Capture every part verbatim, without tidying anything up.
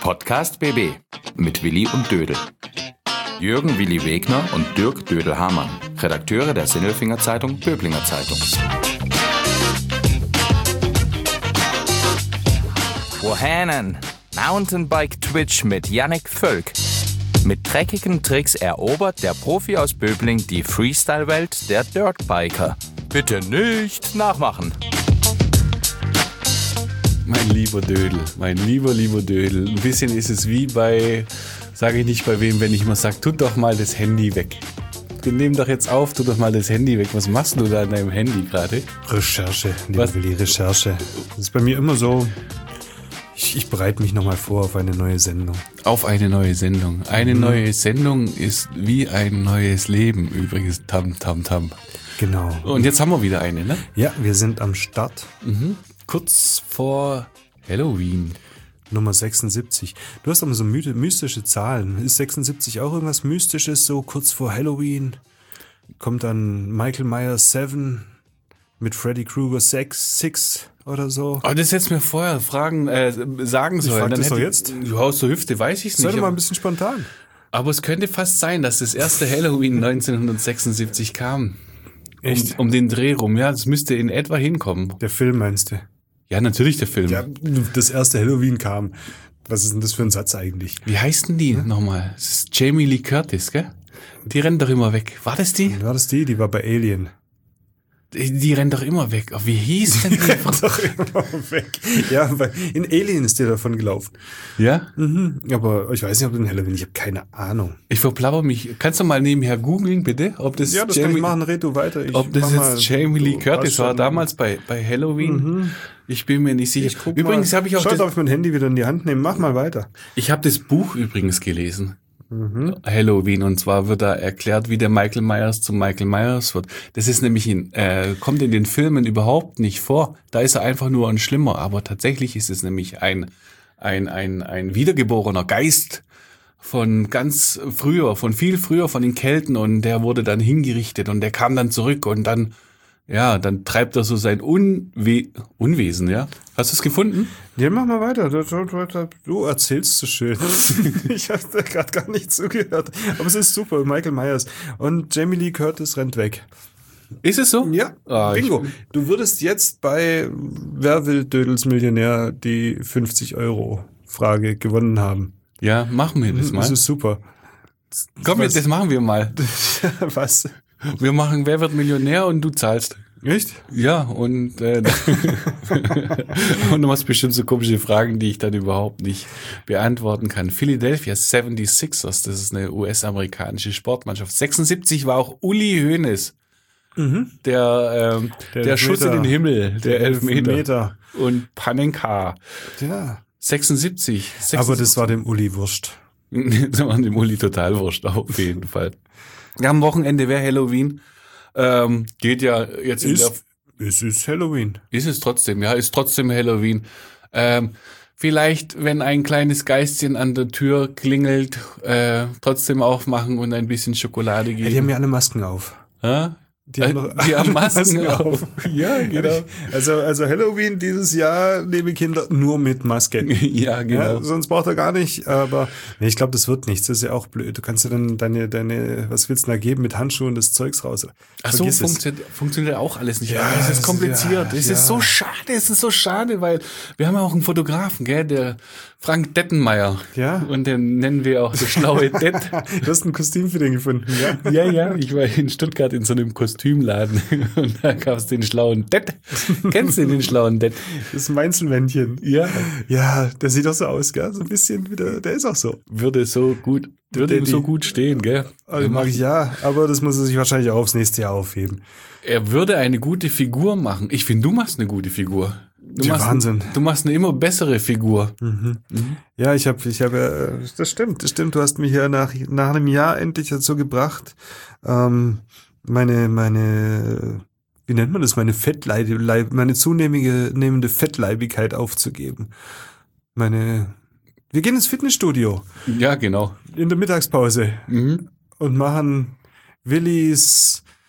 Podcast B B mit Willi und Dödel. Jürgen Willi Wegner und Dirk Dödel-Hamann, Redakteure der Sinnelfinger Zeitung Böblinger Zeitung. Wohänen? Mountainbike Twitch mit Jannik Völk. Mit dreckigen Tricks erobert der Profi aus Böbling die Freestyle-Welt der Dirtbiker. Bitte nicht nachmachen. Mein lieber Dödel, mein lieber, lieber Dödel. Ein bisschen ist es wie bei, sage ich nicht bei wem, wenn ich mal sage, tut doch mal das Handy weg. Wir nehmen doch jetzt auf, tu doch mal das Handy weg. Was machst du da an deinem Handy gerade? Recherche, lieber Willi, Recherche. Das ist bei mir immer so, ich, ich bereite mich nochmal vor auf eine neue Sendung. Auf eine neue Sendung. Eine mhm. neue Sendung ist wie ein neues Leben übrigens. Tam, tam, tam. Genau. Und jetzt haben wir wieder eine, ne? Ja, wir sind am Start. Mhm. Kurz vor Halloween. Nummer sechsundsiebzig. Du hast aber so mystische Zahlen. Ist sechsundsiebzig auch irgendwas Mystisches, so kurz vor Halloween? Kommt dann Michael Myers sieben mit Freddy Krueger sechs, sechs oder so? Aber das hättest du mir vorher fragen, äh, sagen sollen. Ich frag Dann das doch hätte, jetzt. Du haust zur Hüfte, weiß ich es nicht. Sei doch mal ein bisschen spontan. Aber es könnte fast sein, dass das erste Halloween neunzehnhundertsechsundsiebzig kam. Echt? Um, um den Dreh rum, ja, das müsste in etwa hinkommen. Der Film meinst du? Ja, natürlich der Film. Ja, das erste Halloween kam. Was ist denn das für ein Satz eigentlich? Wie heißt denn die hm? nochmal? Das ist Jamie Lee Curtis, gell? Die rennt doch immer weg. War das die? War das die? Die war bei Alien. Die, die rennt doch immer weg. Oh, wie hieß denn die? Die rennt doch immer weg. Ja, weil in Alien ist die davon gelaufen. Ja? Mhm. Aber ich weiß nicht, ob in Halloween, ich habe keine Ahnung. Ich verplapper mich. Kannst du mal nebenher googeln, bitte? Ob das ja, das Jamie, kann ich machen. Red du weiter. Ich ob das jetzt Jamie Lee Curtis war, damals bei, bei Halloween? Mhm. Ich bin mir nicht sicher. Übrigens habe ich auch... Schau, darf ich mein Handy wieder in die Hand nehmen? Mach mal weiter. Ich habe das Buch übrigens gelesen. Mhm. Halloween, und zwar wird da erklärt, wie der Michael Myers zum Michael Myers wird. Das ist nämlich in, äh, kommt in den Filmen überhaupt nicht vor. Da ist er einfach nur ein Schlimmer, aber tatsächlich ist es nämlich ein ein ein ein wiedergeborener Geist von ganz früher, von viel früher, von den Kelten, und der wurde dann hingerichtet und der kam dann zurück und dann ja, dann treibt er so sein Unwe- Unwesen, ja. Hast du es gefunden? Ja, mach mal weiter. Du, du, du erzählst so schön. Ich habe da gerade gar nicht zugehört. Aber es ist super. Michael Myers. Und Jamie Lee Curtis rennt weg. Ist es so? Ja. Ah, Bingo. Du würdest jetzt bei Wer will Dödels Millionär die fünfzig Euro Frage gewonnen haben. Ja, machen wir das mal. Das ist super. Komm, Was? das machen wir mal. Was? Wir machen Wer wird Millionär und du zahlst. Echt? Ja, und äh, und du hast bestimmt so komische Fragen, die ich dann überhaupt nicht beantworten kann. Philadelphia seventy-sixers, das ist eine U S-amerikanische Sportmannschaft. sechsundsiebzig war auch Uli Hoeneß, mhm. der, ähm, der, der Schuss in den Himmel, der, der Elfmeter. Elfmeter. Und Panenka. Ja. sechsundsiebzig, sechsundsiebzig. Aber das war dem Uli wurscht. Das war dem Uli total wurscht, auf jeden Fall. Ja, am Wochenende wäre Halloween. Ähm, geht ja jetzt in ist, der... Es ist Halloween. Ist es trotzdem, ja, ist trotzdem Halloween. Ähm, vielleicht, wenn ein kleines Geistchen an der Tür klingelt, äh, trotzdem aufmachen und ein bisschen Schokolade geben. Ja, die haben ja alle Masken auf. Ja? Die haben, noch die haben Masken, Masken auf. auf. Ja, genau. Also, also Halloween dieses Jahr, liebe Kinder, nur mit Maske. Ja, genau. Ja, sonst braucht er gar nicht, aber nee, ich glaube, das wird nichts. Das ist ja auch blöd. Du kannst ja dann deine, deine, was willst du da geben, mit Handschuhen das Zeugs raus. Ach so, funktioniert, funktioniert auch alles nicht. Ja, es ist kompliziert. Ja, es ja. ist so schade, es ist so schade, weil wir haben ja auch einen Fotografen, gell, der Frank Dettenmeier. Ja. Und den nennen wir auch der schlaue Det. Du hast ein Kostüm für den gefunden, ja? Ja, ja. Ich war in Stuttgart in so einem Kostümladen und da gab es den schlauen Det. Kennst du den schlauen Det? Das ist ein Mainzelmännchen. Ja. Ja, der sieht doch so aus, gell? So ein bisschen wieder, der ist auch so. Würde so gut, würde ihm so gut stehen, gell? Also mag ich ja, aber das muss er sich wahrscheinlich auch aufs nächste Jahr aufheben. Er würde eine gute Figur machen. Ich finde, du machst eine gute Figur. Du machst, Wahnsinn. Du machst eine immer bessere Figur. Mhm. Mhm. Ja, ich habe, ich habe, das stimmt, das stimmt. Du hast mich ja nach nach einem Jahr endlich dazu gebracht, ähm, meine meine, wie nennt man das, meine Fettleib, meine zunehmende Fettleibigkeit aufzugeben. Meine, wir gehen ins Fitnessstudio. Ja, genau. In der Mittagspause mhm. und machen Willis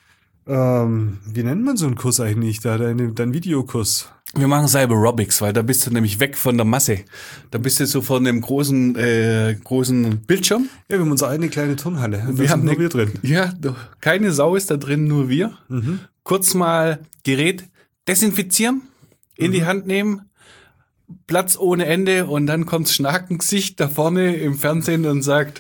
Ähm, wie nennt man so einen Kurs eigentlich da, dein, dein Videokurs? Wir machen Cyberobics, weil da bist du nämlich weg von der Masse. Da bist du so von dem großen, äh, großen Bildschirm. Ja, wir haben unsere eigene kleine Turnhalle. Und Wir da haben sind nur eine- wir drin. Ja, doch, keine Sau ist da drin, nur wir. Mhm. Kurz mal Gerät desinfizieren, in Mhm. die Hand nehmen, Platz ohne Ende und dann kommt's Schnakengesicht da vorne im Fernsehen und sagt,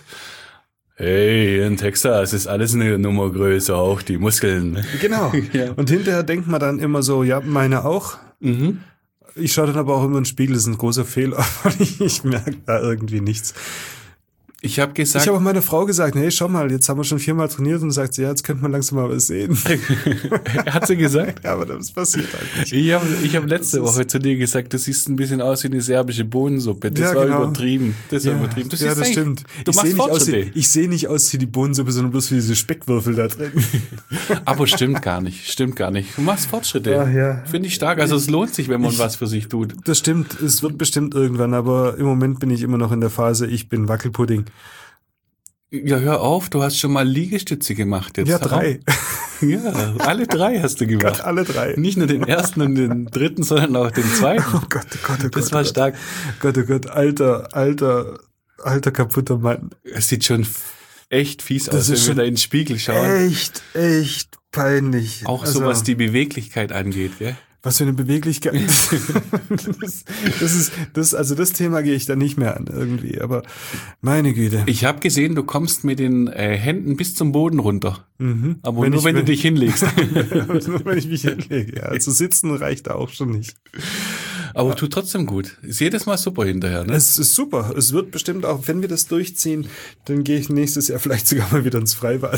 hey, in Texas ist alles eine Nummer größer, auch die Muskeln. Genau. Ja. Und hinterher denkt man dann immer so, ja, meine auch. Mhm. Ich schaue dann aber auch immer in den Spiegel, das ist ein großer Fehler. ich, ich merke da irgendwie nichts. Ich habe gesagt, Ich habe auch meiner Frau gesagt, hey, schau mal, jetzt haben wir schon viermal trainiert und sagt sie, ja, jetzt könnte man langsam mal was sehen. hat sie gesagt? ja, aber das passiert halt nicht. Ich habe ich hab letzte Das ist- Woche zu dir gesagt, du siehst ein bisschen aus wie eine serbische Bohnensuppe. Das Ja, war genau. übertrieben. Das war Ja, übertrieben. Du ja, siehst das eigentlich- stimmt. Du ich machst sehe nicht, aus Fortschritte. wie- ich seh nicht aus wie die Bohnensuppe, sondern bloß wie diese Speckwürfel da drin. Aber stimmt gar nicht. Stimmt gar nicht. Du machst Fortschritte. Ja, ja. Finde ich stark. Also es lohnt sich, wenn man was für sich tut. Das stimmt, es wird bestimmt irgendwann, aber im Moment bin ich immer noch in der Phase, ich bin Wackelpudding. Ja, hör auf, du hast schon mal Liegestütze gemacht jetzt. Ja, drei. Ja, alle drei hast du Gott, gemacht. alle drei. Nicht nur den ersten und den dritten, sondern auch den zweiten. Oh Gott, oh Gott, oh Gott. Das war oh Gott. stark. Gott, oh Gott, alter, alter, alter kaputter Mann. Es sieht schon echt fies Das aus, ist wenn wir schon da in den Spiegel schauen. Echt, echt peinlich. Auch Also, so, was die Beweglichkeit angeht, gell? Was für eine Beweglichkeit. das, das ist, das, also das Thema gehe ich da nicht mehr an irgendwie, aber meine Güte. Ich habe gesehen, du kommst mit den äh, Händen bis zum Boden runter. Mhm. Aber Wenn nur ich- wenn, du wenn- dich hinlegst. Nur wenn ich mich hinlege. Ja, also sitzen reicht auch schon nicht. Aber tut trotzdem gut. Ist jedes Mal super hinterher, ne? Es ist super. Es wird bestimmt auch, wenn wir das durchziehen, dann gehe ich nächstes Jahr vielleicht sogar mal wieder ins Freibad.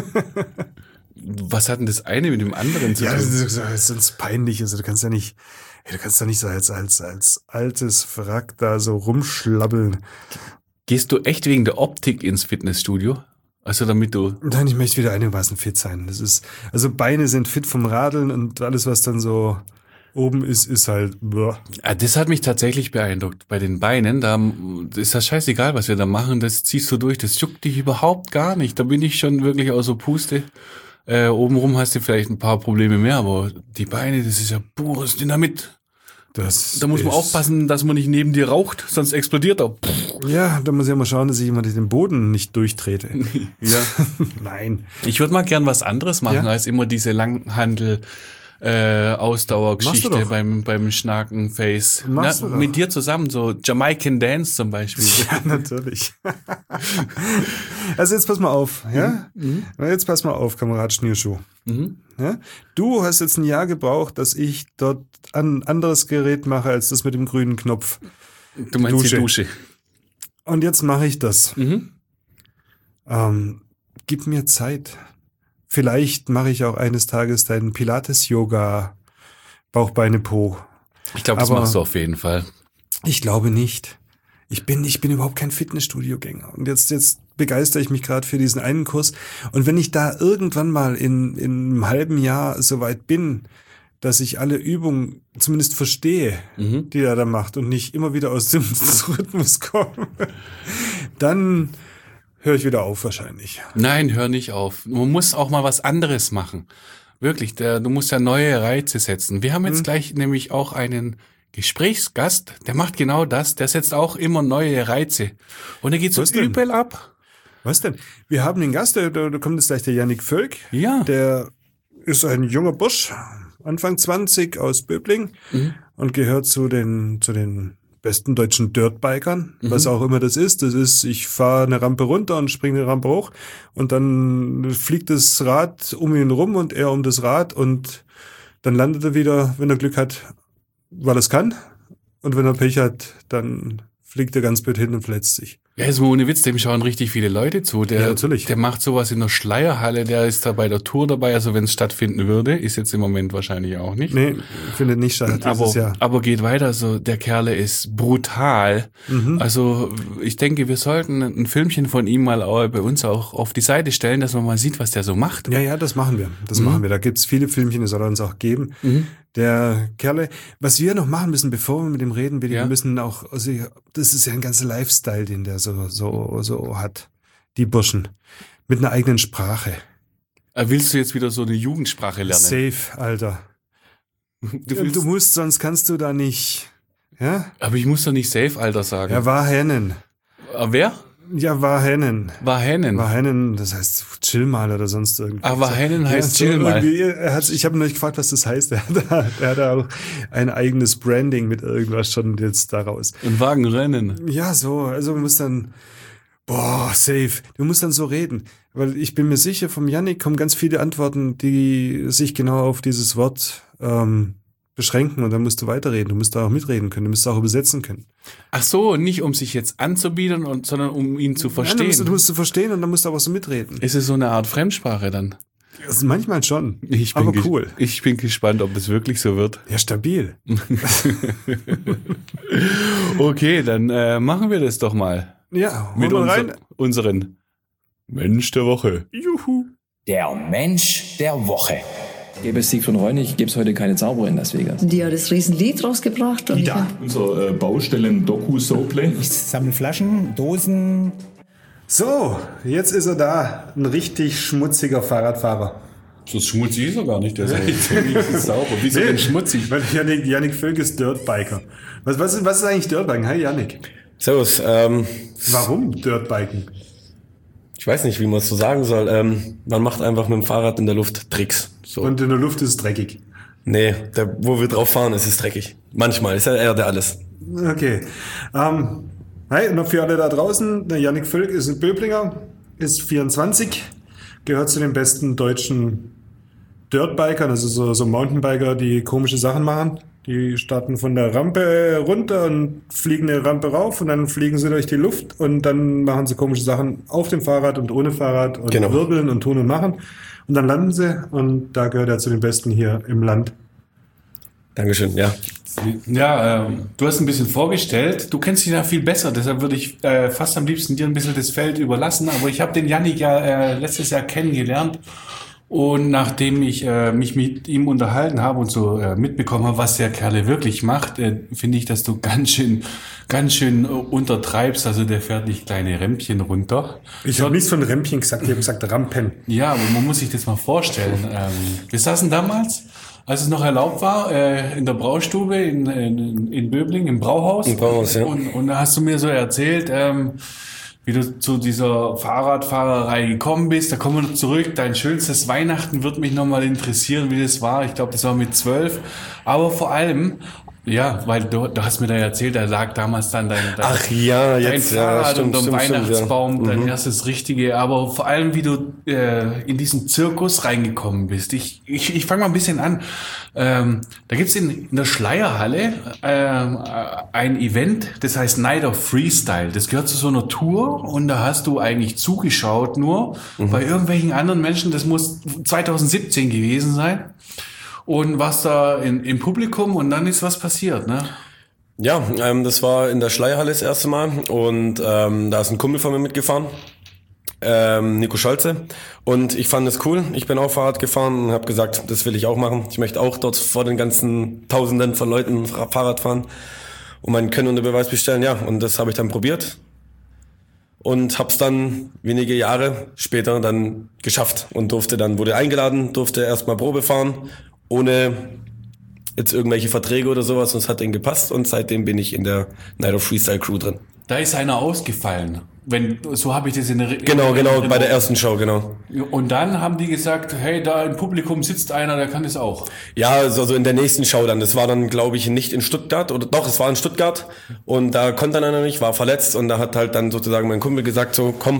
Was hat denn das eine mit dem anderen zu Ja, tun? das ist, das ist sonst peinlich. Also du kannst ja nicht, ey, du kannst ja nicht so als, als, als altes Wrack da so rumschlabbeln. Gehst du echt wegen der Optik ins Fitnessstudio? Also damit du... Nein, ich möchte wieder einigermaßen fit sein. Das ist, also Beine sind fit vom Radeln und alles, was dann so oben ist, ist halt, boah. Ah, das hat mich tatsächlich beeindruckt. Bei den Beinen, da ist das scheißegal, was wir da machen. Das ziehst du durch. Das juckt dich überhaupt gar nicht. Da bin ich schon wirklich außer Puste. Äh, obenrum hast du vielleicht ein paar Probleme mehr, aber die Beine, das ist ja pures Dynamit. Das Da muss man ist- aufpassen, dass man nicht neben dir raucht, sonst explodiert er. Ja, da muss ich ja mal schauen, dass ich immer den Boden nicht durchtrete. Ja. Nein. Ich würde mal gern was anderes machen, Ja? als immer diese Langhandel äh, Machst Ausdauergeschichte du doch. beim beim Schnakenface. Machst Na, du doch. mit dir zusammen, so Jamaican Dance zum Beispiel. Ja, natürlich. Also jetzt pass mal auf, ja? Na, Jetzt pass mal auf, Kamerad Schnierschuh. Mhm. Ja? Du hast jetzt ein Jahr gebraucht, dass ich dort ein anderes Gerät mache als das mit dem grünen Knopf. Du meinst die Dusche. Dusche. Und jetzt mache ich das. Mhm. Ähm, gib mir Zeit. Vielleicht mache ich auch eines Tages deinen Pilates-Yoga, Bauch, Beine, Po. Ich glaube, das Aber- machst du auf jeden Fall. Ich glaube nicht. Ich bin, ich bin überhaupt kein Fitnessstudio-Gänger. Und jetzt, jetzt begeistere ich mich gerade für diesen einen Kurs. Und wenn ich da irgendwann mal in, in einem halben Jahr soweit bin, dass ich alle Übungen zumindest verstehe, Mhm. die er da macht und nicht immer wieder aus dem Rhythmus komme, dann höre ich wieder auf wahrscheinlich. Nein, hör nicht auf. Man muss auch mal was anderes machen. Wirklich, der, du musst ja neue Reize setzen. Wir haben Mhm. jetzt gleich nämlich auch einen Gesprächsgast, der macht genau das. Der setzt auch immer neue Reize. Und der geht so Was denn? übel ab. Was denn? Wir haben den Gast, da, da kommt jetzt gleich der Yannick Völk. Ja. Der ist ein junger Bursch, Anfang zwanzig aus Böbling Mhm. und gehört zu den, zu den besten deutschen Dirtbikern, Mhm. was auch immer das ist. Das ist, ich fahre eine Rampe runter und springe eine Rampe hoch und dann fliegt das Rad um ihn rum und er um das Rad und dann landet er wieder, wenn er Glück hat, weil er es kann. Und wenn er Pech hat, dann fliegt er ganz blöd hin und verletzt sich. Ja, ist mal ohne Witz, dem schauen richtig viele Leute zu. Der, Ja, natürlich. Der macht sowas in der Schleierhalle, der ist da bei der Tour dabei, also wenn es stattfinden würde, ist jetzt im Moment wahrscheinlich auch nicht. Nee, findet nicht statt dieses aber, Jahr. aber geht weiter, so der Kerle ist brutal. Mhm. Also ich denke, wir sollten ein Filmchen von ihm mal auch bei uns auch auf die Seite stellen, dass man mal sieht, was der so macht. Ja, ja, das machen wir. Das machen wir. Da gibt's viele Filmchen, das soll er uns auch geben. Mhm. Der Kerle, was wir noch machen müssen, bevor wir mit ihm reden, wir Ja. müssen auch, also das ist ja ein ganzer Lifestyle, den der so, so, so hat. Die Burschen. Mit einer eigenen Sprache. Willst du jetzt wieder so eine Jugendsprache lernen? Safe, Alter. Du, Du musst, sonst kannst du da nicht. Ja? aber ich muss doch nicht safe, Alter, sagen. Er war Hennen. Ah, wer? Ja, war Hennen. War Hennen. War Hennen, das heißt chill mal oder sonst irgendwie. Ah, war Hennen heißt ja, chill mal. Er hat, ich habe ihn euch gefragt, was das heißt. Er hat, da, er hat da auch ein eigenes Branding mit irgendwas schon jetzt daraus. Ein Wagenrennen. Ja, so, also du musst dann, boah, safe. Du musst dann so reden. Weil ich bin mir sicher, vom Yannick kommen ganz viele Antworten, die sich genau auf dieses Wort ähm, beschränken und dann musst du weiterreden. Du musst da auch mitreden können, du musst da auch übersetzen können. Ach so, nicht um sich jetzt anzubieten, und, sondern um ihn zu verstehen. Ja, du, musst, du musst du verstehen und dann musst du aber so mitreden. Ist es so eine Art Fremdsprache dann? Das ist manchmal schon, Ich bin aber ges- cool. Ich bin gespannt, ob das wirklich so wird. Ja, stabil. Okay, dann äh, machen wir das doch mal. Ja, hol Mit mal unser, rein. unseren Mensch der Woche. Juhu. Der Mensch der Woche. Gäbe es Siegfried Reunig, gäbe es heute keine Zauberer in Las Vegas. Die hat das Riesenlied rausgebracht. Und Ida. Unser äh, Baustellen-Doku-Soplay. Ich sammle Flaschen, Dosen. So, jetzt ist er da. Ein richtig schmutziger Fahrradfahrer. So schmutzig ist er gar nicht, der ist ziemlich sauber. Wieso denn schmutzig? Weil Yannick, Yannick Völk ist Dirtbiker. Was, was, ist, was ist eigentlich Dirtbiken? Hi Yannick. Servus, ähm, Warum Dirtbiken? ich weiß nicht, wie man es so sagen soll. Ähm, man macht einfach mit dem Fahrrad in der Luft Tricks. So. Und in der Luft ist es dreckig. Nee, der, wo wir drauf fahren, ist es dreckig. Manchmal, ist ja eher der alles. Okay. Ähm, hi, und noch für alle da draußen. Der Yannick Völk ist ein Böblinger, ist vierundzwanzig, gehört zu den besten deutschen Dirtbikern, also so, so Mountainbiker, die komische Sachen machen. Die starten von der Rampe runter und fliegen eine Rampe rauf und dann fliegen sie durch die Luft und dann machen sie komische Sachen auf dem Fahrrad und ohne Fahrrad und Genau. wirbeln und tun und machen. Und dann landen sie und da gehört er zu den Besten hier im Land. Dankeschön, ja. Ja, ähm, du hast ein bisschen vorgestellt. Du kennst ihn ja viel besser, deshalb würde ich äh, fast am liebsten dir ein bisschen das Feld überlassen. Aber ich habe den Yannick ja äh, letztes Jahr kennengelernt. Und nachdem ich äh, mich mit ihm unterhalten habe und so äh, mitbekommen habe, was der Kerle wirklich macht, äh, finde ich, dass du ganz schön, ganz schön äh, untertreibst. Also der fährt nicht kleine Rämpchen runter. Ich habe nichts von Rämpchen gesagt, ich habe gesagt Rampen. Ja, aber man muss sich das mal vorstellen. Ähm, wir saßen damals, als es noch erlaubt war, äh, in der Braustube in, in, in Böbling, im Brauhaus. Im Brauhaus, ja. Und, und da hast du mir so erzählt, ähm, wie du zu dieser Fahrradfahrerei gekommen bist. Da kommen wir noch zurück. Dein schönstes Weihnachten wird mich nochmal interessieren, wie das war. Ich glaube, das war mit zwölf. Aber vor allem, ja, weil du, du hast mir da erzählt, da lag damals dann dein, dein, Ach ja, dein jetzt, ja, Fahrrad stimmt, unterm stimmt, stimmt, Weihnachtsbaum, ja. dein Mhm. erstes Richtige. Aber vor allem, wie du äh, in diesen Zirkus reingekommen bist. Ich, ich, ich fange mal ein bisschen an. Ähm, da gibt's in, in der Schleierhalle ähm, ein Event, das heißt Night of Freestyle. Das gehört zu so einer Tour und da hast du eigentlich zugeschaut nur Mhm. bei irgendwelchen anderen Menschen. Das muss zwanzig siebzehn gewesen sein. Und warst da in, im Publikum und dann ist was passiert, ne? Ja, ähm, das war in der Schleierhalle das erste Mal und ähm, da ist ein Kumpel von mir mitgefahren, ähm, Nico Scholze, und ich fand es cool. Ich bin auch Fahrrad gefahren und habe gesagt, das will ich auch machen. Ich möchte auch dort vor den ganzen Tausenden von Leuten Fahrrad fahren und meinen Können unter Beweis bestellen. Ja, und das habe ich dann probiert und hab's dann wenige Jahre später dann geschafft und durfte dann, wurde eingeladen, durfte erstmal Probe fahren, ohne jetzt irgendwelche Verträge oder sowas, und es hat denen gepasst und seitdem bin ich in der Night of Freestyle Crew drin. Da ist einer ausgefallen. Wenn, so habe ich das in der Genau, genau, bei der ersten Show, genau. Und dann haben die gesagt, hey, da im Publikum sitzt einer, der kann das auch. Ja, also also in der nächsten Show dann. Das war dann, glaube ich, nicht in Stuttgart, oder doch, es war in Stuttgart und da konnte dann einer nicht, war verletzt und da hat halt dann sozusagen mein Kumpel gesagt so, komm,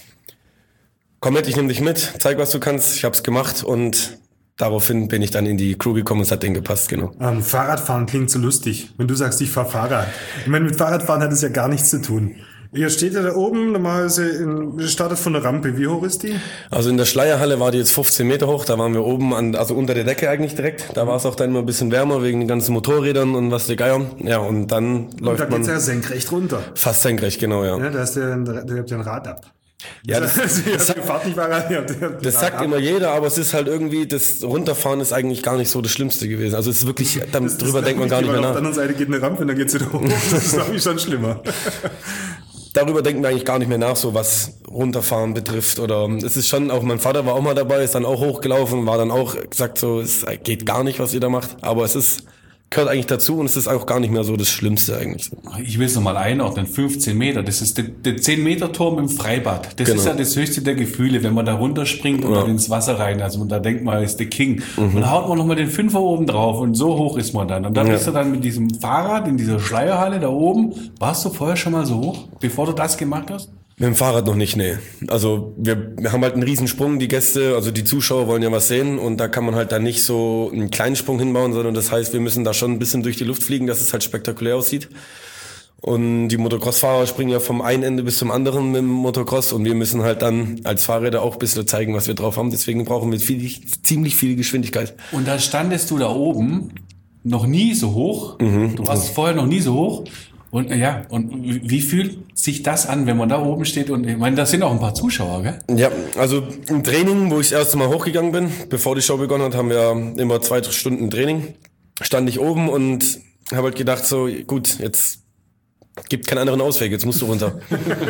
komm mit, ich nehme dich mit, zeig, was du kannst. Ich hab's gemacht und daraufhin bin ich dann in die Crew gekommen und es hat denen gepasst, genau. Ähm, Fahrradfahren klingt so lustig. Wenn du sagst, ich fahr Fahrrad. Ich meine, mit Fahrradfahren hat es ja gar nichts zu tun. Ihr steht ja da oben, normalerweise in, startet von der Rampe. Wie hoch ist die? Also in der Schleierhalle war die jetzt fünfzehn Meter hoch, da waren wir oben, an, also unter der Decke eigentlich direkt. Da war es auch dann immer ein bisschen wärmer wegen den ganzen Motorrädern und was der Geier. Ja, und dann Und läuft da man geht's ja senkrecht runter. fast senkrecht, genau, ja. Ja, da ist der, der, der habt ja ein Rad ab. Ja, das, Also, ihr das, habt gefahrt nicht Fahrrad, ihr habt- ihr habt das Rad sagt ab. immer jeder, aber es ist halt irgendwie, das Runterfahren ist eigentlich gar nicht so das Schlimmste gewesen. Also es ist wirklich, dann, Das ist drüber denkt man gar nicht mehr Auf der nach. anderen Seite geht eine Rampe und dann geht's wieder hoch. Das ist, glaube ich, schon schlimmer. Darüber denken wir eigentlich gar nicht mehr nach, so was runterfahren betrifft oder es ist schon auch, mein Vater war auch mal dabei, ist dann auch hochgelaufen, war dann auch gesagt so, es geht gar nicht, was ihr da macht, aber es ist, gehört eigentlich dazu und es ist auch gar nicht mehr so das Schlimmste eigentlich. Ich will es nochmal einordnen, fünfzehn Meter, das ist der, der zehn Meter Turm im Freibad. Das Genau. ist ja das höchste der Gefühle, wenn man da runterspringt und Ja. dann ins Wasser rein, also da denkt man, ist der King. Und dann haut man nochmal den Fünfer oben drauf und so hoch ist man dann. Und dann Ja. bist du dann mit diesem Fahrrad in dieser Schleierhalle da oben. Warst du vorher schon mal so hoch, bevor du das gemacht hast? Mit dem Fahrrad noch nicht, nee. Also wir, wir haben halt einen Riesensprung, die Gäste, also die Zuschauer wollen ja was sehen und da kann man halt dann nicht so einen kleinen Sprung hinbauen, sondern das heißt, wir müssen da schon ein bisschen durch die Luft fliegen, dass es halt spektakulär aussieht. Und die Motocross-Fahrer springen ja vom einen Ende bis zum anderen mit dem Motocross und wir müssen halt dann als Fahrräder auch ein bisschen zeigen, was wir drauf haben. Deswegen brauchen wir viel, ziemlich viel Geschwindigkeit. Und da standest du da oben noch nie so hoch. Du warst vorher noch nie so hoch. Und ja, und wie fühlt sich das an, wenn man da oben steht? Und ich meine, da sind auch ein paar Zuschauer, gell? Ja, also im Training, wo ich das erste Mal hochgegangen bin, bevor die Show begonnen hat, haben wir immer zwei Stunden Training. Stand ich oben und habe halt gedacht so, gut, jetzt gibt keinen anderen Ausweg, jetzt musst du runter.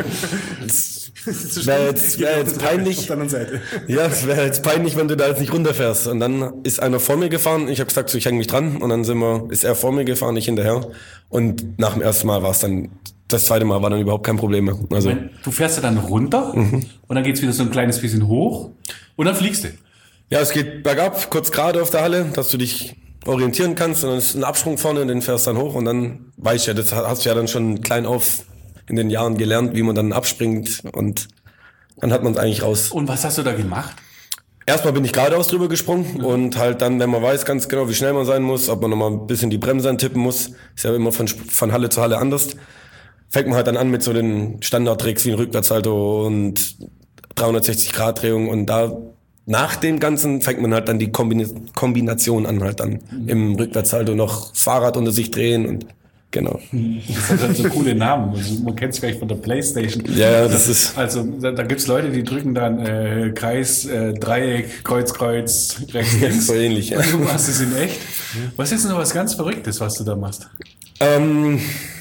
Das wäre jetzt, wär jetzt peinlich. Auf der anderen Seite. Ja, es wäre jetzt peinlich, wenn du da jetzt nicht runterfährst. Und dann ist einer vor mir gefahren. Ich habe gesagt, so, ich hänge mich dran. Und dann sind wir, ist er vor mir gefahren, ich hinterher. Und nach dem ersten Mal war es dann, das zweite Mal war dann überhaupt kein Problem mehr. Also, Ich meine, du fährst ja dann runter und dann geht's wieder so ein kleines bisschen hoch und dann fliegst du. ja, es geht bergab, kurz gerade auf der Halle, dass du dich orientieren kannst. Und dann ist ein Absprung vorne und den fährst dann hoch. Und dann weißt du ja, das hast du ja dann schon klein auf in den Jahren gelernt, wie man dann abspringt. Und dann hat man es eigentlich raus. Und was hast du da gemacht? Erstmal bin ich geradeaus drüber gesprungen und halt dann, wenn man weiß ganz genau, wie schnell man sein muss, ob man nochmal ein bisschen die Bremse antippen muss, ist ja immer von, von Halle zu Halle anders, fängt man halt dann an mit so den Standardtricks wie ein Rückwärtssalto und dreihundertsechzig Grad Drehung und da nach dem Ganzen fängt man halt dann die Kombina- Kombination an, halt dann im Rückwärtssalto noch das Fahrrad unter sich drehen und genau. Das hat halt so coole Namen. Also, man kennt es vielleicht von der Playstation. Ja, ja, das ist- Also da, da gibt's Leute, die drücken dann äh, Kreis, äh, Dreieck, Kreuz, Kreuz, rechts, links. So ähnlich, ja. Und du machst es in echt. Was ist denn noch was ganz Verrücktes, was du da machst? Ähm,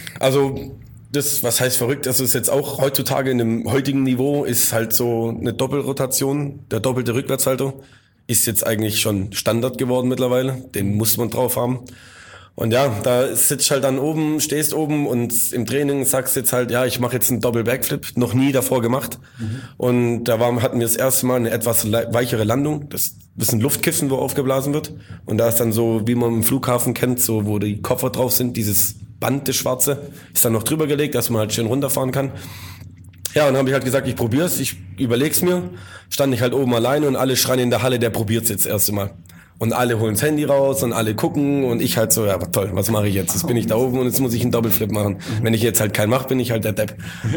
also das, was heißt verrückt, das ist jetzt auch heutzutage in dem heutigen Niveau, ist halt so eine Doppelrotation, der doppelte Rückwärtssalto ist jetzt eigentlich schon Standard geworden mittlerweile, den muss man drauf haben. Und ja, da sitzt halt dann oben, stehst oben und im Training sagst jetzt halt, ja, ich mache jetzt einen Doppel-Backflip, noch nie davor gemacht. Mhm. Und da war, hatten wir das erste Mal eine etwas le- weichere Landung, das ist ein Luftkissen, wo aufgeblasen wird. Und da ist dann so, wie man im Flughafen kennt, so wo die Koffer drauf sind, dieses Band, das schwarze, ist dann noch drüber gelegt, dass man halt schön runterfahren kann. Ja, und dann habe ich halt gesagt, ich probier's, ich überleg's mir. Stand ich halt oben alleine und alle schreien in der Halle, der probiert's jetzt das erste Mal. Und alle holen das Handy raus und alle gucken und ich halt so, ja toll, was mache ich jetzt? Jetzt bin ich da oben und jetzt muss ich einen Doppelflip machen. Wenn ich jetzt halt keinen mache, bin ich halt der Depp.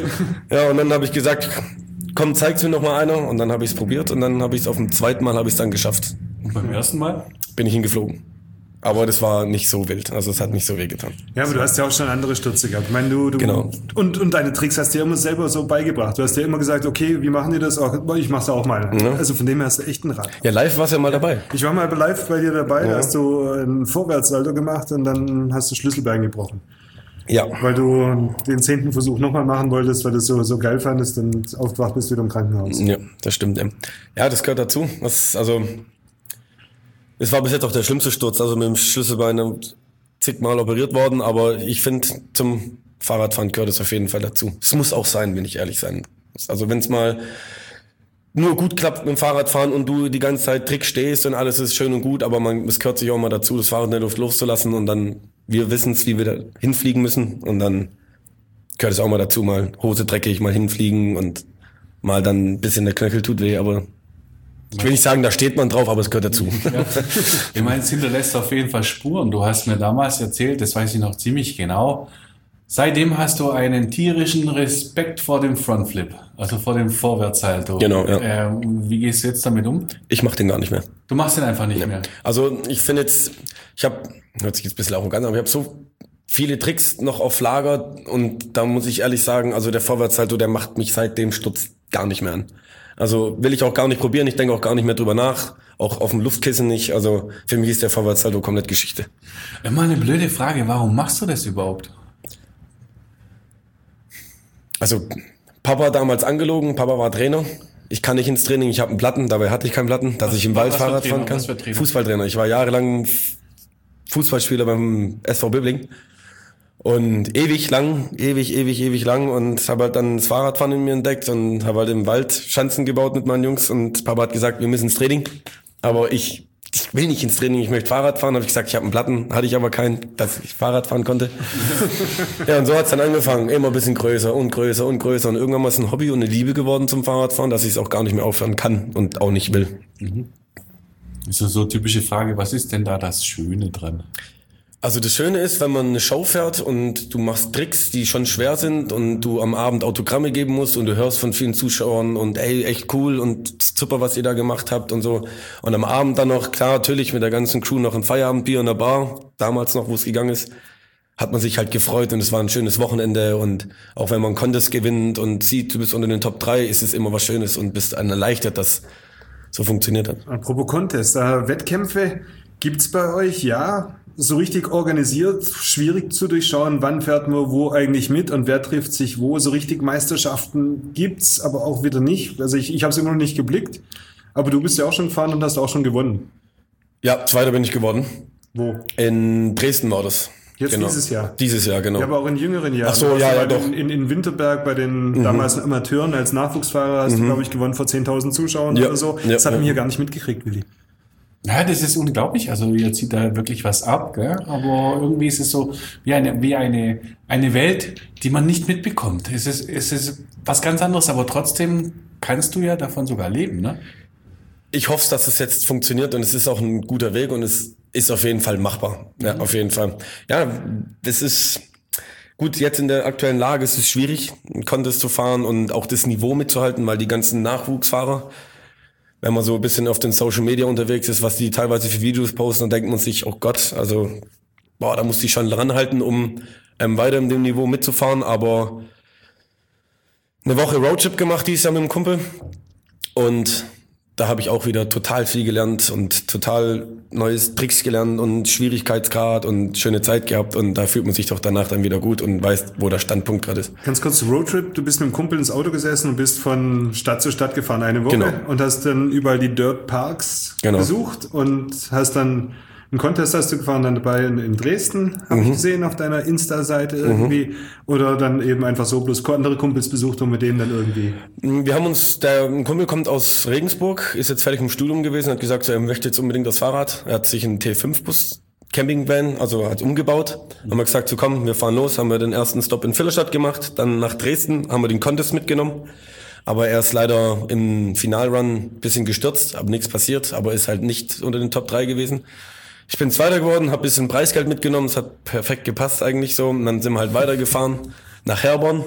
Ja, und dann habe ich gesagt, komm, zeig's mir noch mal einer. Und dann habe ich's probiert und dann habe ich's auf dem zweiten Mal habe ich's dann geschafft. Und beim ersten Mal? Bin ich hingeflogen. Aber das war nicht so wild, also es hat nicht so weh getan. Ja, aber du hast ja auch schon andere Stürze gehabt. Ich meine, du, du Genau. und, und deine Tricks hast du ja immer selber so beigebracht. Du hast ja immer gesagt, okay, wie machen die das? Auch, ich mach's auch mal. Ja. Also von dem her hast du echt ein Rad. Ja, live warst du ja mal dabei. Ich war mal live bei dir dabei, Ja. da hast du ein Vorwärtssalto gemacht und dann hast du Schlüsselbein gebrochen. Ja. Weil du den zehnten Versuch nochmal machen wolltest, weil du es so, so geil fandest und aufgewacht bist wieder im Krankenhaus. Ja, das stimmt. Ja, ja das gehört dazu. Das, also, es war bis jetzt auch der schlimmste Sturz, also mit dem Schlüsselbein zigmal operiert worden, aber ich finde, zum Fahrradfahren gehört es auf jeden Fall dazu. Es muss auch sein, wenn ich ehrlich sein muss. Also wenn es mal nur gut klappt mit dem Fahrradfahren und du die ganze Zeit Trick stehst und alles ist schön und gut, aber man, es gehört sich auch mal dazu, das Fahrrad in der Luft loszulassen und dann, wir wissen es, wie wir da hinfliegen müssen und dann gehört es auch mal dazu, mal Hose dreckig, mal hinfliegen und mal dann ein bisschen der Knöchel tut weh, aber ich will nicht sagen, da steht man drauf, aber es gehört dazu. Ja. Ich meine, es hinterlässt auf jeden Fall Spuren. Du hast mir damals erzählt, das weiß ich noch ziemlich genau, seitdem hast du einen tierischen Respekt vor dem Frontflip, also vor dem Vorwärtssalto. Genau, ja. Ähm, wie gehst du jetzt damit um? Ich mach den gar nicht mehr. Du machst den einfach nicht Ja. mehr. Also ich finde jetzt, ich habe, hört sich jetzt ein bisschen arrogant an, aber ich habe so viele Tricks noch auf Lager und da muss ich ehrlich sagen, also der Vorwärtssalto, der macht mich seit dem Sturz gar nicht mehr an. Also will ich auch gar nicht probieren, ich denke auch gar nicht mehr drüber nach, auch auf dem Luftkissen nicht, also für mich ist der Vorwärtssalto komplett Geschichte. Immer eine blöde Frage, warum machst du das überhaupt? Also Papa damals angelogen, Papa war Trainer. Ich kann nicht ins Training, ich habe einen Platten, dabei hatte ich keinen Platten, dass was, ich im Wald Fahrrad fahren kann. Fußballtrainer. Ich war jahrelang Fußballspieler beim S V Böbling. Und ewig lang, ewig, ewig, ewig lang und habe halt dann das Fahrradfahren in mir entdeckt und habe halt im Wald Schanzen gebaut mit meinen Jungs und Papa hat gesagt, wir müssen ins Training. Aber ich, ich will nicht ins Training, ich möchte Fahrrad fahren. Habe ich gesagt, ich habe einen Platten, hatte ich aber keinen, dass ich Fahrrad fahren konnte. Ja, und so hat's dann angefangen, immer ein bisschen größer und größer und größer. Und irgendwann mal ist ein Hobby und eine Liebe geworden zum Fahrradfahren, dass ich es auch gar nicht mehr aufhören kann und auch nicht will. Mhm. Das ist so eine typische Frage, was ist denn da das Schöne dran? Also das Schöne ist, wenn man eine Show fährt und du machst Tricks, die schon schwer sind und du am Abend Autogramme geben musst und du hörst von vielen Zuschauern und ey, echt cool und super, was ihr da gemacht habt und so. Und am Abend dann noch, klar, natürlich mit der ganzen Crew noch ein Feierabendbier in der Bar, damals noch, wo es gegangen ist, hat man sich halt gefreut und es war ein schönes Wochenende und auch wenn man einen Contest gewinnt und sieht, du bist unter den Top drei, ist es immer was Schönes und bist einen erleichtert, dass so funktioniert hat. Apropos Contest, äh, Wettkämpfe gibt's bei euch, ja? So richtig organisiert, schwierig zu durchschauen, wann fährt man wo eigentlich mit und wer trifft sich wo. So richtig Meisterschaften gibt's, aber auch wieder nicht. Also ich, ich habe es immer noch nicht geblickt, aber du bist ja auch schon gefahren und hast auch schon gewonnen. Ja, Zweiter bin ich geworden. Wo? In Dresden war das. Jetzt genau. dieses Jahr? Dieses Jahr, genau. Ja, aber auch in jüngeren Jahren. Ach so, ja, ja, doch. In, in, in Winterberg bei den mhm. damals Amateuren als Nachwuchsfahrer hast mhm. du, glaube ich, gewonnen vor zehntausend Zuschauern ja. oder so. Das ja, hat ja. man hier gar nicht mitgekriegt, Willi. Ja, das ist unglaublich. Also ihr zieht da wirklich was ab, gell? Aber irgendwie ist es so wie eine wie eine eine Welt, die man nicht mitbekommt. Es ist es ist was ganz anderes, aber trotzdem kannst du ja davon sogar leben, ne? Ich hoffe, dass es jetzt funktioniert und es ist auch ein guter Weg und es ist auf jeden Fall machbar. Ja, auf jeden Fall. Ja, das ist gut. Jetzt in der aktuellen Lage ist es schwierig, einen Contest zu fahren und auch das Niveau mitzuhalten, weil die ganzen Nachwuchsfahrer, wenn man so ein bisschen auf den Social Media unterwegs ist, was die teilweise für Videos posten, dann denkt man sich, oh Gott, also, boah, da muss ich schon ranhalten, um ähm, weiter in dem Niveau mitzufahren, aber eine Woche Roadtrip gemacht dieses Jahr mit dem Kumpel und da habe ich auch wieder total viel gelernt und total neues Tricks gelernt und Schwierigkeitsgrad und schöne Zeit gehabt und da fühlt man sich doch danach dann wieder gut und weiß, wo der Standpunkt gerade ist. Ganz kurz, Roadtrip, du bist mit dem Kumpel ins Auto gesessen und bist von Stadt zu Stadt gefahren eine Woche genau. und hast dann überall die Dirt Parks genau. besucht und hast dann einen Contest hast du gefahren, dann dabei in, in Dresden, habe mhm. ich gesehen auf deiner Insta-Seite irgendwie. Mhm. Oder dann eben einfach so bloß andere Kumpels besucht und mit denen dann irgendwie. Wir haben uns, der ein Kumpel kommt aus Regensburg, ist jetzt fertig im Studium gewesen, hat gesagt, so, er möchte jetzt unbedingt das Fahrrad. Er hat sich einen T fünf Bus Campingvan, also hat umgebaut. Mhm. Haben wir gesagt, so komm, wir fahren los, haben wir den ersten Stop in Villerstadt gemacht, dann nach Dresden, haben wir den Contest mitgenommen. Aber er ist leider im Finalrun ein bisschen gestürzt, aber nichts passiert, aber ist halt nicht unter den Top drei gewesen. Ich bin Zweiter geworden, habe ein bisschen Preisgeld mitgenommen, es hat perfekt gepasst eigentlich so. Und dann sind wir halt weitergefahren nach Herborn.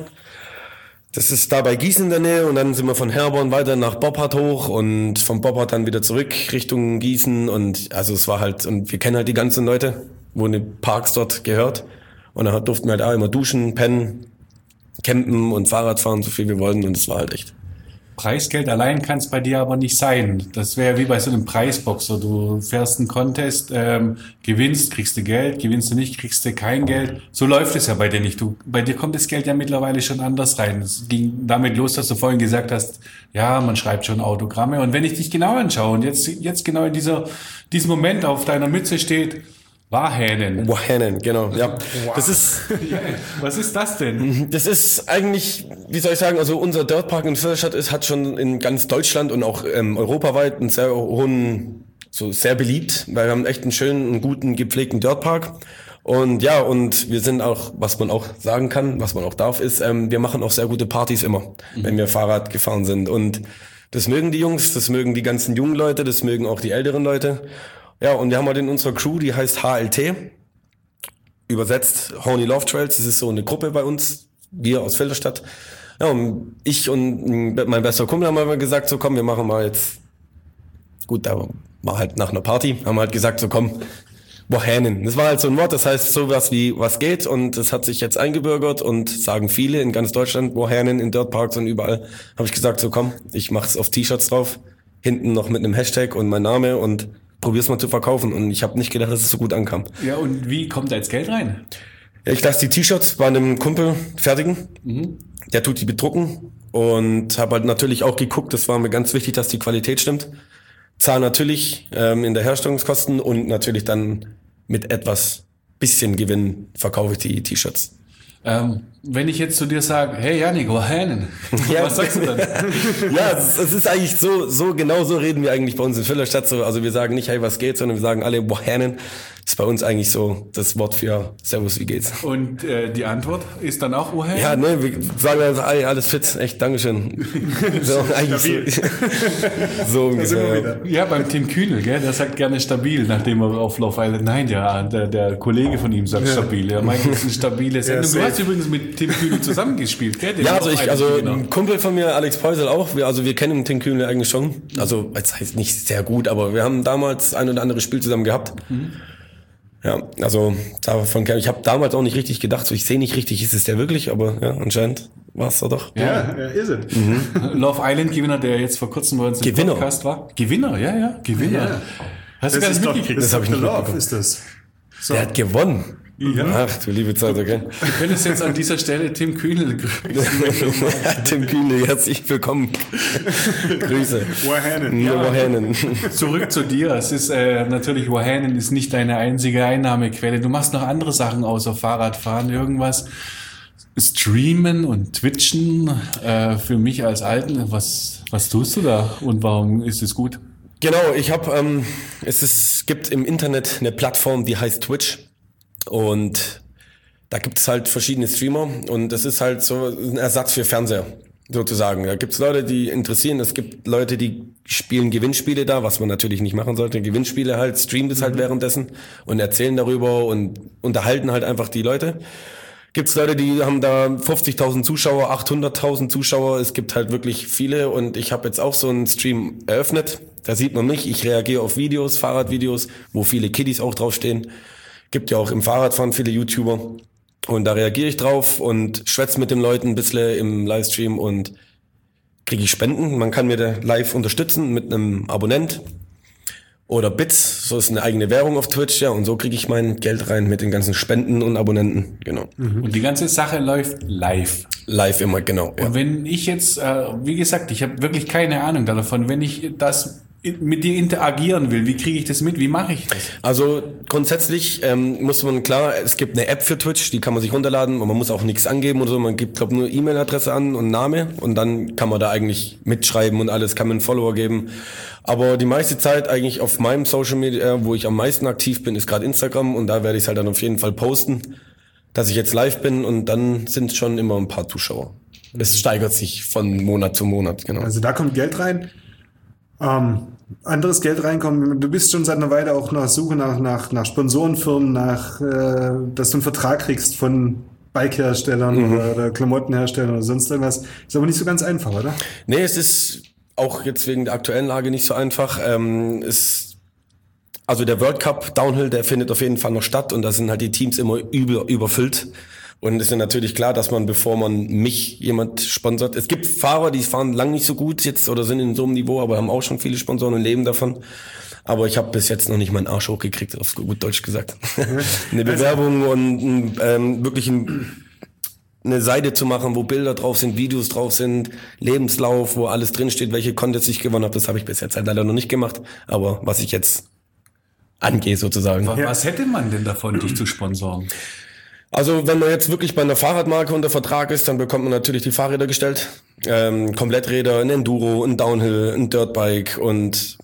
Das ist da bei Gießen in der Nähe und dann sind wir von Herborn weiter nach Boppard hoch und von Boppard dann wieder zurück Richtung Gießen und also es war halt, und wir kennen halt die ganzen Leute, wo in den Parks dort gehört und dann durften wir halt auch immer duschen, pennen, campen und Fahrrad fahren, so viel wir wollten und es war halt echt. Preisgeld allein kann es bei dir aber nicht sein. Das wäre wie bei so einem Preisboxer. Du fährst einen Contest, ähm, gewinnst, kriegst du Geld, gewinnst du nicht, kriegst du kein Geld. So läuft es ja bei dir nicht. Du, bei dir kommt das Geld ja mittlerweile schon anders rein. Es ging damit los, dass du vorhin gesagt hast, ja, man schreibt schon Autogramme. Und wenn ich dich genau anschaue und jetzt, jetzt genau in dieser, diesem Moment auf deiner Mütze steht, Wahänen. Wahänen, genau, ja. Wow. Das ist, was ist das denn? Das ist eigentlich, wie soll ich sagen, also unser Dirtpark in Villerstadt ist, hat schon in ganz Deutschland und auch ähm, europaweit einen sehr hohen, so sehr beliebt, weil wir haben echt einen schönen, einen guten, gepflegten Dirtpark. Und ja, und wir sind auch, was man auch sagen kann, was man auch darf, ist, ähm, wir machen auch sehr gute Partys immer, mhm. wenn wir Fahrrad gefahren sind. Und das mögen die Jungs, das mögen die ganzen jungen Leute, das mögen auch die älteren Leute. Ja, und wir haben halt in unserer Crew, die heißt H L T, übersetzt Horny Love Trails, das ist so eine Gruppe bei uns, wir aus Villerstadt. Ja, und ich und mein bester Kumpel haben mal gesagt, so komm, wir machen mal jetzt, gut, da war halt nach einer Party, haben wir halt gesagt, so komm, Wahänen. Das war halt so ein Wort, das heißt sowas wie, was geht, und das hat sich jetzt eingebürgert und sagen viele in ganz Deutschland, Wahänen in Dirtparks und überall, habe ich gesagt, so komm, ich mach's auf T-Shirts drauf, hinten noch mit einem Hashtag und mein Name und probier's mal zu verkaufen. Und ich habe nicht gedacht, dass es so gut ankam. Ja, und wie kommt da jetzt Geld rein? Ja, ich lasse die T-Shirts bei einem Kumpel fertigen. Mhm. Der tut die bedrucken und habe halt natürlich auch geguckt, das war mir ganz wichtig, dass die Qualität stimmt. Zahl natürlich ähm, in der Herstellungskosten und natürlich dann mit etwas bisschen Gewinn verkaufe ich die T-Shirts. Ähm, wenn ich jetzt zu dir sage, hey Yannick, Wohanen, Ja. was sagst du dann? Ja, es, es ist eigentlich so, so genau so reden wir eigentlich bei uns in Völlerstadt. So, also wir sagen nicht, hey, was geht, sondern wir sagen alle, Wohanen. Das ist bei uns eigentlich so das Wort für Servus, wie geht's? Und äh, die Antwort ist dann auch Wohanen? Ja, ne, wir sagen also, ey, alles fit, echt, Dankeschön. So, eigentlich so, so ungefähr. Ja, beim Tim Kühnel, gell, der sagt gerne stabil, nachdem er auf Love Island, nein, ja, der, der Kollege von ihm sagt ja. stabil. Er meint, das ist eine stabile Sendung. Ja, du hast übrigens mit Tim Kühnel zusammengespielt, gell? Den ja, also ich, also ein Kumpel von mir, Alex Peusel auch, wir, also wir kennen Tim Kühnel eigentlich schon. Also, es heißt nicht sehr gut, aber wir haben damals ein oder andere Spiel zusammen gehabt. Mhm. Ja, also davon kann ich habe damals auch nicht richtig gedacht, so ich sehe nicht richtig, ist es der wirklich, aber ja, anscheinend war es da doch. Ja, ja, ist es. Mhm. Love Island Gewinner, der jetzt vor kurzem bei uns im Gewinner. Podcast war. Gewinner, ja, ja, Gewinner. Ja. Hast das du gar nicht doch, mitgekriegt? Das, das habe ich nicht Love, mitbekommen. ist das. So. Der hat gewonnen. Ja. Ach du liebe Zeit, okay. Du könntest jetzt an dieser Stelle Tim Kühnel grüßen. Tim Kühnel, herzlich willkommen. Grüße. Wohanen. Ja, Wohanen. Zurück zu dir. Es ist äh, natürlich, Wohanen ist nicht deine einzige Einnahmequelle. Du machst noch andere Sachen außer Fahrradfahren, irgendwas. Streamen und Twitchen. Äh, für mich als Alten, was, was tust du da und warum ist es gut? Genau, ich habe, ähm, es ist, gibt im Internet eine Plattform, die heißt Twitch. Und da gibt es halt verschiedene Streamer und das ist halt so ein Ersatz für Fernseher, sozusagen. Da gibt es Leute, die interessieren, es gibt Leute, die spielen Gewinnspiele da, was man natürlich nicht machen sollte. Gewinnspiele halt, streamen das halt mhm. währenddessen und erzählen darüber und unterhalten halt einfach die Leute. Gibt es Leute, die haben da fünfzigtausend Zuschauer, achthunderttausend Zuschauer, es gibt halt wirklich viele und ich habe jetzt auch so einen Stream eröffnet. Da sieht man mich, ich reagiere auf Videos, Fahrradvideos, wo viele Kiddies auch draufstehen. Gibt ja auch im Fahrradfahren viele YouTuber und da reagiere ich drauf und schwätze mit den Leuten ein bisschen im Livestream und kriege ich Spenden. Man kann mir da live unterstützen mit einem Abonnent oder Bits, so ist eine eigene Währung auf Twitch, ja, und so kriege ich mein Geld rein mit den ganzen Spenden und Abonnenten, genau. Und die ganze Sache läuft live. Live immer, genau. Und ja. wenn ich jetzt, äh, wie gesagt, ich habe wirklich keine Ahnung davon, wenn ich das mit dir interagieren will, wie kriege ich das mit, wie mache ich das? Also grundsätzlich ähm, muss man, klar, es gibt eine App für Twitch, die kann man sich runterladen und man muss auch nichts angeben oder so, man gibt, glaube nur E-Mail-Adresse an und Name und dann kann man da eigentlich mitschreiben und alles, kann man einen Follower geben. Aber die meiste Zeit eigentlich auf meinem Social Media, wo ich am meisten aktiv bin, ist gerade Instagram und da werde ich es halt dann auf jeden Fall posten, dass ich jetzt live bin und dann sind es schon immer ein paar Zuschauer. Es steigert sich von Monat zu Monat, genau. Also da kommt Geld rein. Ähm, anderes Geld reinkommen. Du bist schon seit einer Weile auch nach Suche nach, nach, nach Sponsorenfirmen, nach, äh, dass du einen Vertrag kriegst von Bikeherstellern mhm. oder, oder Klamottenherstellern oder sonst irgendwas. Ist aber nicht so ganz einfach, oder? Nee, es ist auch jetzt wegen der aktuellen Lage nicht so einfach. Ähm, es, also der World Cup Downhill, der findet auf jeden Fall noch statt und da sind halt die Teams immer über, überfüllt. Und es ist natürlich klar, dass man, bevor man mich jemand sponsert, es gibt Fahrer, die fahren lang nicht so gut jetzt oder sind in so einem Niveau, aber haben auch schon viele Sponsoren und leben davon. Aber ich habe bis jetzt noch nicht meinen Arsch hochgekriegt, auf gut Deutsch gesagt. Eine Bewerbung und ähm, wirklich ein, eine Seite zu machen, wo Bilder drauf sind, Videos drauf sind, Lebenslauf, wo alles drinsteht, welche Contests ich gewonnen habe, das habe ich bis jetzt halt leider noch nicht gemacht. Aber was ich jetzt angehe sozusagen. Was hätte man denn davon, dich zu sponsoren? Also wenn man jetzt wirklich bei einer Fahrradmarke unter Vertrag ist, dann bekommt man natürlich die Fahrräder gestellt. Ähm, Kompletträder, ein Enduro, ein Downhill, ein Dirtbike und,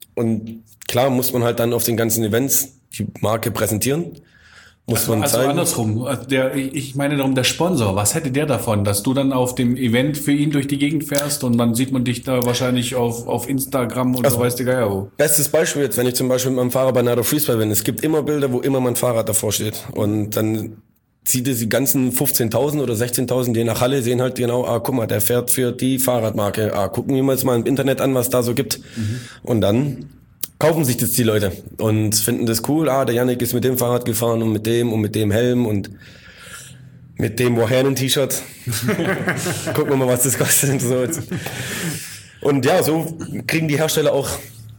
und klar muss man halt dann auf den ganzen Events die Marke präsentieren. Muss also, man also zeigen. andersrum, der, ich meine darum, der Sponsor, was hätte der davon, dass du dann auf dem Event für ihn durch die Gegend fährst und dann sieht man dich da wahrscheinlich auf, auf Instagram und also, so, weißt du Geier wo. Bestes Beispiel jetzt, wenn ich zum Beispiel mit meinem Fahrrad bei Nardo Freestyle bin, es gibt immer Bilder, wo immer mein Fahrrad davor steht und dann sieht es die ganzen fünfzehntausend oder sechzehntausend, die nach Halle sehen halt genau, ah, guck mal, der fährt für die Fahrradmarke, ah, gucken wir uns mal im Internet an, was da so gibt. Mhm. Und dann kaufen sich das die Leute und finden das cool, ah, der Yannick ist mit dem Fahrrad gefahren und mit dem und mit dem Helm und mit dem Wohanen-T-Shirt. Gucken wir mal, was das kostet. Und, so. Und ja, so kriegen die Hersteller auch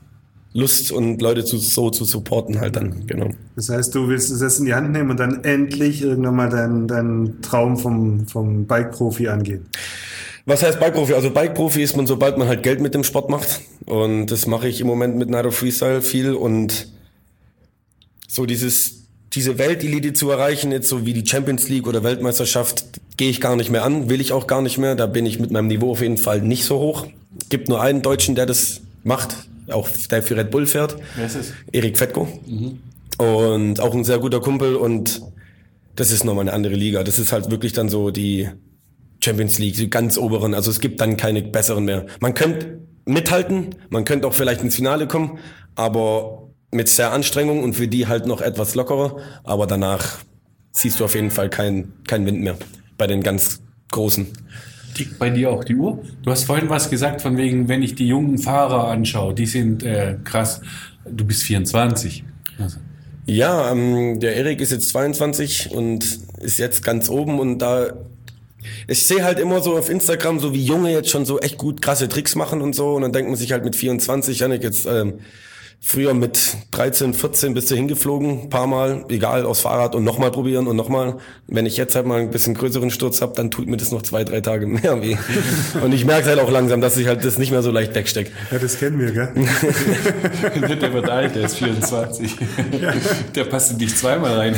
Lust und Leute zu, so zu supporten halt dann, genau. Das heißt, du willst es jetzt in die Hand nehmen und dann endlich irgendwann mal deinen dein Traum vom, vom Bike-Profi angehen. Was heißt Bike-Profi? Also Bike-Profi ist man, sobald man halt Geld mit dem Sport macht. Und das mache ich im Moment mit Night of Freestyle viel. Und so dieses, diese Weltelite zu erreichen, jetzt so wie die Champions League oder Weltmeisterschaft, gehe ich gar nicht mehr an, will ich auch gar nicht mehr. Da bin ich mit meinem Niveau auf jeden Fall nicht so hoch. Gibt nur einen Deutschen, der das macht, auch der für Red Bull fährt. Wer ist es? Erik Fetko. Mhm. Und auch ein sehr guter Kumpel. Und das ist nochmal eine andere Liga. Das ist halt wirklich dann so die Champions League, die ganz oberen. Also es gibt dann keine besseren mehr. Man könnte mithalten, man könnte auch vielleicht ins Finale kommen, aber mit sehr Anstrengung und für die halt noch etwas lockerer. Aber danach siehst du auf jeden Fall keinen kein Wind mehr bei den ganz Großen. Tickt bei dir auch die Uhr? Du hast vorhin was gesagt von wegen, wenn ich die jungen Fahrer anschaue, die sind äh, krass. Du bist vierundzwanzig. Also. Ja, ähm, der Erik ist jetzt zweiundzwanzig und ist jetzt ganz oben und da ich sehe halt immer so auf Instagram, so wie Junge jetzt schon so echt gut krasse Tricks machen und so und dann denkt man sich halt mit vierundzwanzig, Janik, jetzt ähm, früher mit dreizehn, vierzehn bist du hingeflogen, paar Mal, egal, aufs Fahrrad und nochmal probieren und nochmal. Wenn ich jetzt halt mal ein bisschen größeren Sturz habe, dann tut mir das noch zwei, drei Tage mehr weh. Und ich merke halt auch langsam, dass ich halt das nicht mehr so leicht wegstecke. Ja, das kennen wir, gell? Der wird alt, der ist vierundzwanzig. Ja. Der passt in dich zweimal rein.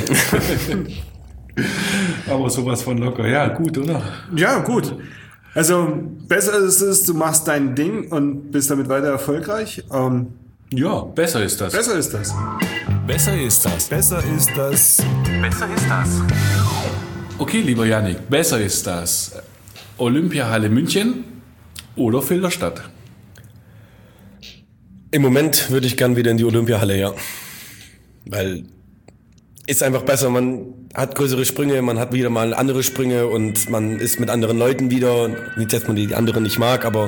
Aber sowas von locker. Ja, gut, oder? Ja, gut. Also, besser ist es, du machst dein Ding und bist damit weiter erfolgreich. Ähm, ja, besser ist das. Besser ist das. Besser ist das. Besser ist das. Besser ist das. Okay, lieber Yannick, besser ist das Olympiahalle München oder Filderstadt? Im Moment würde ich gern wieder in die Olympiahalle, ja. Weil ist einfach besser, man hat größere Sprünge, man hat wieder mal andere Sprünge und man ist mit anderen Leuten wieder, nicht, dass man die anderen nicht mag, aber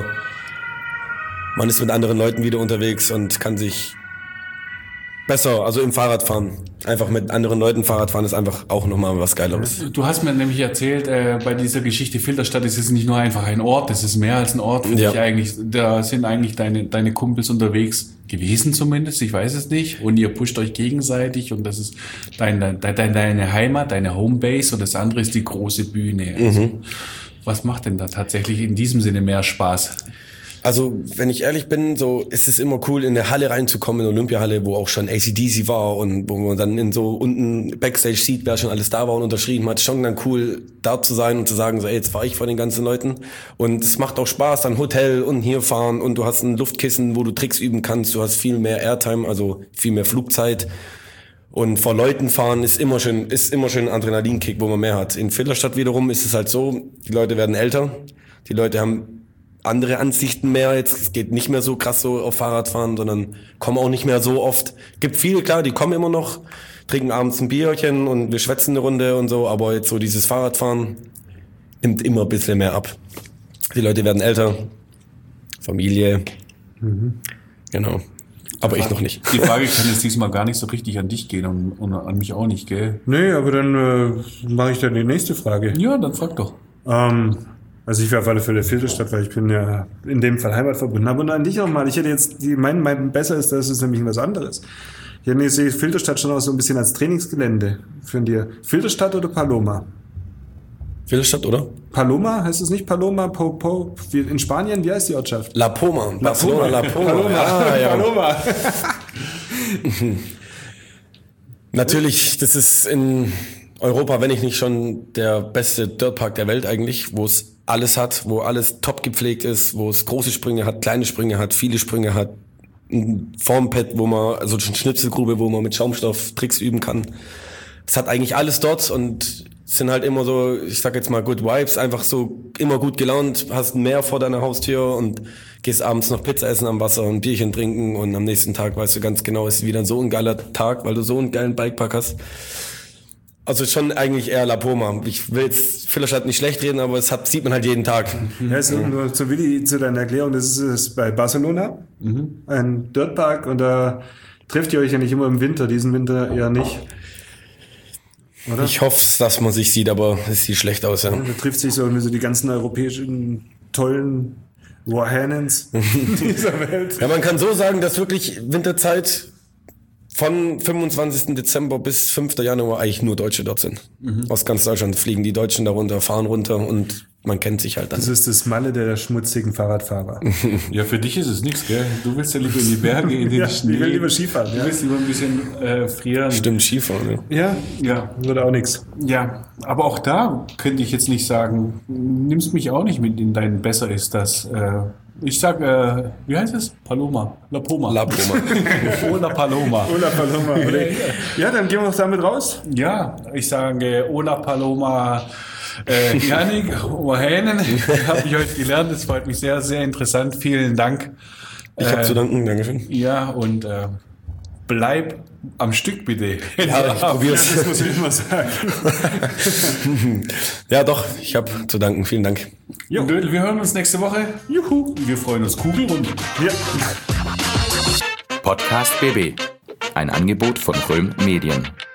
man ist mit anderen Leuten wieder unterwegs und kann sich besser, also im Fahrradfahren, einfach mit anderen Leuten Fahrradfahren ist einfach auch nochmal was Geileres. Du hast mir nämlich erzählt, äh, bei dieser Geschichte Filderstadt ist es nicht nur einfach ein Ort, es ist mehr als ein Ort. Ja. Ich eigentlich, da sind eigentlich deine, deine Kumpels unterwegs gewesen zumindest, ich weiß es nicht. Und ihr pusht euch gegenseitig und das ist deine, deine, deine Heimat, deine Homebase und das andere ist die große Bühne. Also, mhm. Was macht denn da tatsächlich in diesem Sinne mehr Spaß? Also, wenn ich ehrlich bin, so ist es immer cool, in eine Halle reinzukommen, in eine Olympiahalle, wo auch schon A C D C war und wo man dann in so unten Backstage sieht, wer schon alles da war und unterschrieben hat. Schon dann cool, da zu sein und zu sagen, so, ey, jetzt fahre ich vor den ganzen Leuten. Und es macht auch Spaß, dann Hotel und hier fahren und du hast ein Luftkissen, wo du Tricks üben kannst. Du hast viel mehr Airtime, also viel mehr Flugzeit. Und vor Leuten fahren ist immer schön, ist immer schön ein Adrenalinkick, wo man mehr hat. In Filderstadt wiederum ist es halt so, die Leute werden älter, die Leute haben andere Ansichten mehr, jetzt es geht nicht mehr so krass so auf Fahrradfahren, sondern kommen auch nicht mehr so oft. Gibt viele, klar, die kommen immer noch, trinken abends ein Bierchen und wir schwätzen eine Runde und so, aber jetzt so dieses Fahrradfahren nimmt immer ein bisschen mehr ab. Die Leute werden älter, Familie, mhm. Genau. Aber ich noch nicht. Die Frage kann jetzt diesmal gar nicht so richtig an dich gehen und, und an mich auch nicht, gell? Nee, aber dann äh, mache ich dann die nächste Frage. Ja, dann frag doch. Ähm, also ich wäre auf alle Fälle Filderstadt, weil ich bin ja in dem Fall heimatverbunden. Aber an dich nochmal, ich hätte jetzt, die, mein, mein besser ist, das ist nämlich was anderes. Ich hätte sehe Filderstadt schon auch so ein bisschen als Trainingsgelände für dir. Filderstadt oder Paloma? Filderstadt, oder? Paloma, heißt es nicht Paloma? Po, po, wie, in Spanien, wie heißt die Ortschaft? La Poma. La Poma. La Poma. Paloma. Ah, ja. Paloma. Natürlich, das ist in Europa, wenn ich nicht schon der beste Dirtpark der Welt eigentlich, wo es alles hat, wo alles top gepflegt ist, wo es große Sprünge hat, kleine Sprünge hat, viele Sprünge hat, ein Formpad, wo man, also eine Schnitzelgrube, wo man mit Schaumstoff Tricks üben kann. Es hat eigentlich alles dort und sind halt immer so, ich sag jetzt mal Good Vibes, einfach so immer gut gelaunt, hast ein Meer vor deiner Haustür und gehst abends noch Pizza essen am Wasser und ein Bierchen trinken und am nächsten Tag weißt du ganz genau, ist wieder so ein geiler Tag, weil du so einen geilen Bikepark hast. Also schon eigentlich eher La Poma. Ich will jetzt Filderstadt nicht schlecht reden, aber es hat, sieht man halt jeden Tag. Ja, so, nur zu Willi, zu deiner Erklärung, das ist es bei Barcelona, mhm. ein Dirtpark und da trefft ihr euch ja nicht immer im Winter, diesen Winter eher nicht. Oder? Ich hoffe, dass man sich sieht, aber es sieht schlecht aus, ja. Da trifft sich so, so die ganzen europäischen tollen Warhannens dieser Welt. Ja, man kann so sagen, dass wirklich Winterzeit von fünfundzwanzigsten Dezember bis fünften Januar eigentlich nur Deutsche dort sind. Mhm. Aus ganz Deutschland fliegen die Deutschen da runter, fahren runter und man kennt sich halt dann. Das ist das Malle der schmutzigen Fahrradfahrer. Ja, für dich ist es nichts, gell? Du willst ja lieber in die Berge, in den ja, Schnee. Ich will lieber Skifahren. Du ja. willst lieber ein bisschen äh, frieren. Stimmt, Skifahren, ja. Ja, Ja. würde auch nichts. Ja, aber auch da könnte ich jetzt nicht sagen, nimmst mich auch nicht mit in dein Besser ist das. Äh, ich sag, äh, wie heißt es? Paloma. La Poma. La Poma. Ola Paloma. Ola Paloma. Ja, dann gehen wir noch damit raus. Ja, ich sage Ola Paloma. Äh, Janik, Ohänen, habe ich heute gelernt. Das freut mich sehr, sehr interessant. Vielen Dank. Ich habe äh, zu danken, Dankeschön. Ja, und äh, bleib am Stück bitte. Ja, ich probier's. Das muss ich immer sagen. Ja, doch, ich habe zu danken. Vielen Dank. Jo, Dödel, wir hören uns nächste Woche. Juhu. Wir freuen uns. Kugelrunde. Ja. Podcast B B. Ein Angebot von Röhm Medien.